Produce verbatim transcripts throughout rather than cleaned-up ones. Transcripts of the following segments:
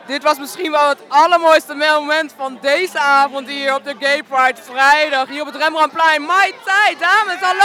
Dit was misschien wel het allermooiste moment van deze avond hier op de Gay Pride vrijdag. Hier op het Rembrandtplein. Mai Tai, dames, hallo!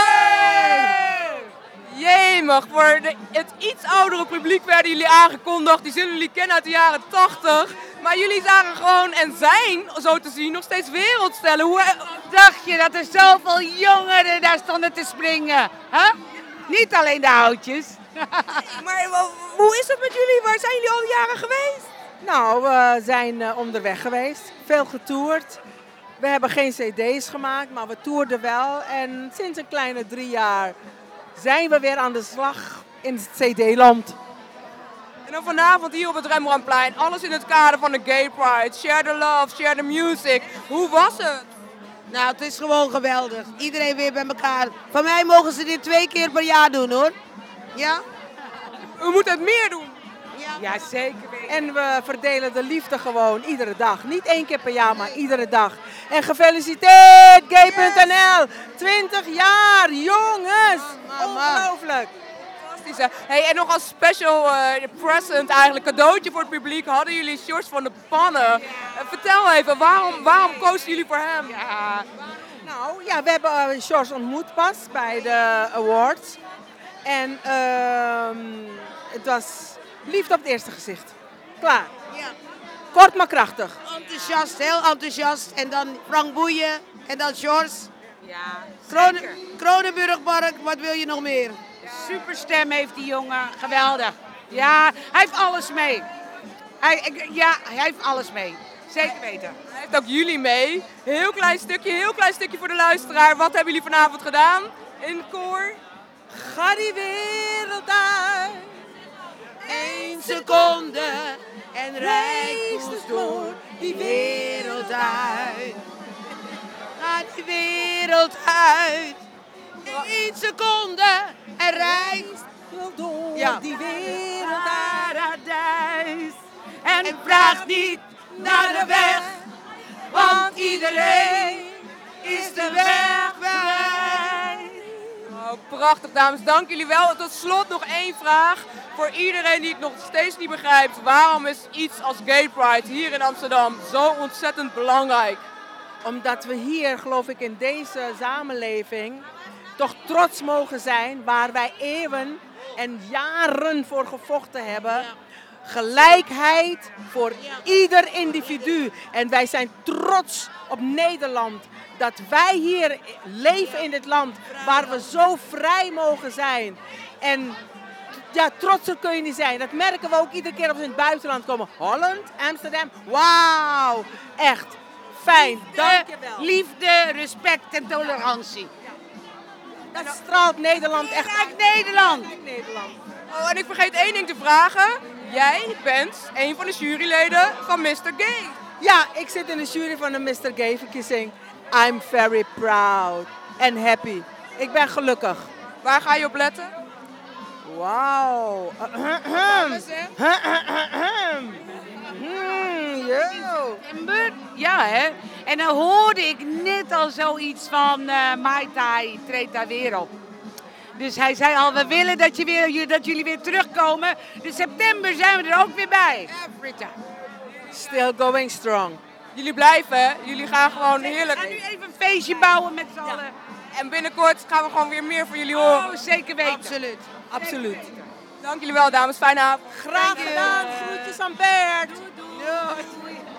Jemig, voor de, het iets oudere publiek werden jullie aangekondigd. Die zullen jullie kennen uit de jaren tachtig. Maar jullie zagen gewoon en zijn, zo te zien, nog steeds wereldsterren. Hoe dacht je dat er zoveel jongeren daar stonden te springen? Huh? Niet alleen de oudjes. Maar hoe is het met jullie? Waar zijn jullie al die jaren geweest? Nou, we zijn uh, onderweg geweest. Veel getoerd. We hebben geen cd's gemaakt, maar we toerden wel. En sinds een kleine drie jaar zijn we weer aan de slag in het cd-land. En dan vanavond hier op het Rembrandtplein. Alles in het kader van de Gay Pride. Share the love, share the music. Hoe was het? Nou, het is gewoon geweldig. Iedereen weer bij elkaar. Van mij mogen ze dit twee keer per jaar doen, hoor. Ja? We moeten het meer doen. Ja, ja zeker weten. En we verdelen de liefde gewoon iedere dag. Niet één keer per jaar, maar iedere dag. En gefeliciteerd, gay punt n l. twintig jaar, jongens. Ongelooflijk. Fantastisch, hè? Hey, en nog als special uh, present, eigenlijk cadeautje voor het publiek, hadden jullie George van de Pannen. Uh, vertel even, waarom, waarom kozen jullie voor hem? Ja. Nou, ja, we hebben uh, George ontmoet pas bij de awards. En uh, het was liefde op het eerste gezicht. Klaar. Ja. Kort maar krachtig. Enthousiast, heel enthousiast. En dan Frank Boeien en dan George. Ja, Kronen, Kronenburgpark, wat wil je nog meer? Superstem heeft die jongen, geweldig. Ja, hij heeft alles mee. Hij, ik, ja, hij heeft alles mee. Zeker weten. Hij heeft ook jullie mee. Heel klein stukje, heel klein stukje voor de luisteraar. Wat hebben jullie vanavond gedaan in het koor? Ga die wereld uit. Eén seconde en reis ons door die wereld uit. Ga die wereld uit. Eén seconde en reis door ja. die wereld paradijs. En, en vraag niet naar de weg, want iedereen is de weg bij. Oh, prachtig, dames. Dank jullie wel. Tot slot nog één vraag. Voor iedereen die het nog steeds niet begrijpt. Waarom is iets als Gay Pride hier in Amsterdam zo ontzettend belangrijk? Omdat we hier, geloof ik, in deze samenleving toch trots mogen zijn waar wij eeuwen en jaren voor gevochten hebben. Ja. Gelijkheid voor ja. ieder individu. En wij zijn trots op Nederland. Dat wij hier leven in dit land waar we zo vrij mogen zijn. En ja, trotser kun je niet zijn. Dat merken we ook iedere keer als we in het buitenland komen. Holland, Amsterdam, wauw. Echt fijn, dankjewel. Liefde, respect en tolerantie. Dat straalt Nederland echt uit. Nederland. Nederland. Oh, en ik vergeet één ding te vragen. Jij bent een van de juryleden van mister Gay. Ja, ik zit in de jury van de mister Gay verkiezing. I'm very proud and happy. Ik ben gelukkig. Waar ga je op letten? Wauw. Ja, hè? En dan hoorde ik net al zoiets van uh, Mai Tai, treedt daar weer op. Dus hij zei al, we willen dat, je weer, dat jullie weer terugkomen. Dus september zijn we er ook weer bij. Every time. Still going strong. Jullie blijven, hè? Jullie gaan gewoon heerlijk. We gaan nu even een feestje bouwen met z'n allen. Ja. En binnenkort gaan we gewoon weer meer van jullie horen. Oh, zeker weten. Absoluut. Absoluut. Dank jullie wel, dames. Fijne avond. Graag gedaan. Groetjes aan Bert. Doei.